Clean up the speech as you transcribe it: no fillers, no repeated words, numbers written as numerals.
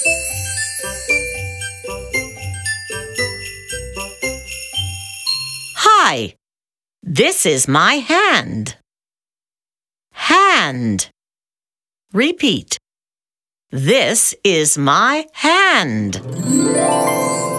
Hi, this is my hand. Hand. Repeat. This is my hand.